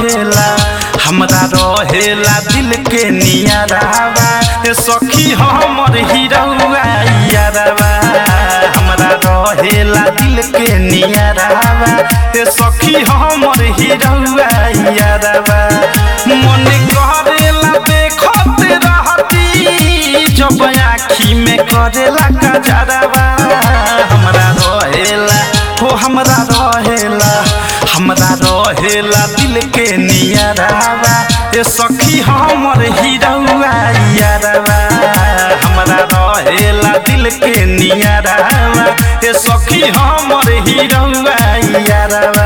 रहेला हमरा रहेला दिल के नियरावा ए सखी हमर हीरौआ यारवा हमरा रहेला दिल के नियरावा ए सखी हमर हीरौआ यारवा मन करेला देखत रहती जब आँखी में करेला कजरवा हमरा रहेला हो हमरा रहेला दिल के नियरावा ए सखी हमर हीरौआ यारवा हमरा रहेला दिल के नियरावा ए सखी हमर हीरौआ यारवा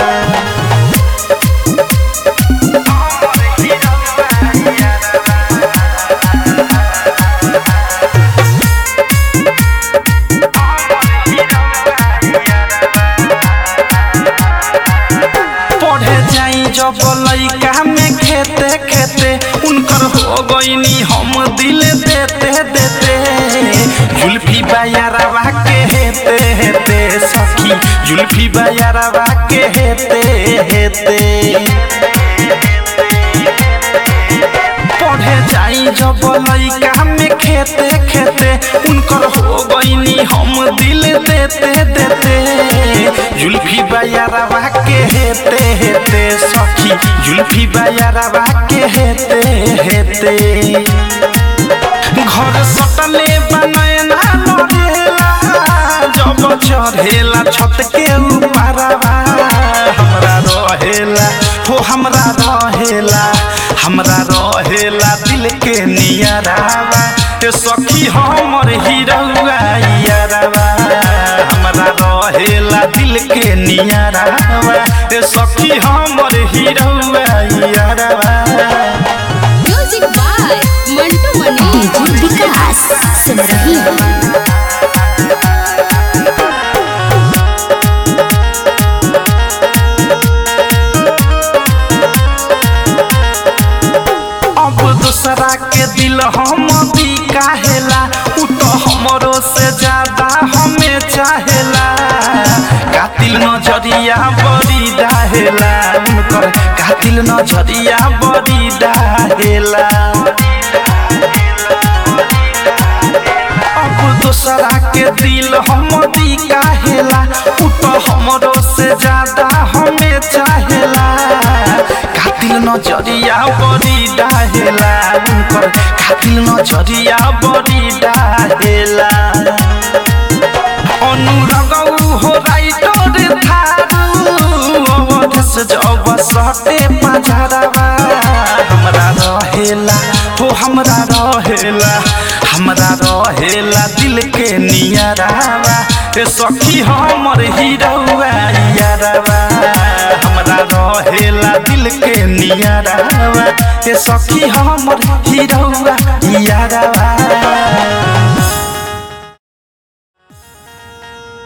जब लइका में खेते खेते उनकर हो गईनी हम दिल देते देते जुल्फी बायारवा के हेते हेते सखी जुल्फी बायारवा के हेते हेते पढ़े जाई जब लइका में खेते खेते उनकर हो गईनी हम दिल देते देते जुल्फी बायारवा के हेते हेते सखी जुल्फी बायारवा के हेते हेते घर सटले बनैना लड़ेला जब चढ़ेला छत के ऊपरवा हमरा रहेला हो हमरा रहेला दिल के नियरावा ए सखी हमर हीरौआ यारवा हमरा रहेला दिल के नियरावा ए सखी हमर हीरौआ यारवा म्यूजिक बाय मंटू मनी विकास सुन रही हो दूसरा के दिल हम भी काहेला उ तो हमरो से ज्यादा हमें चाहेला कातिल नजरिया बड़ी डाहेला उनकर कातिल नजरिया बड़ी डाहेला अब दूसरा के दिल हम भी काहेला उ तो हमरो से ज्यादा हमें चाहेला कातिल नजरिया बड़ी डाहेला उनकर कातिल नजरिया बड़ी डाहेला अनुरगौ हो राइटर थारू अवधस जब सटे पजरवा हमरा रहेला हो हमरा रहेला दिल के नियरावा ए सखी हमर हीरौआ यारवा हमरा रहेला दिल के नियरावा ए सखी हमर हीरौआ यारवा।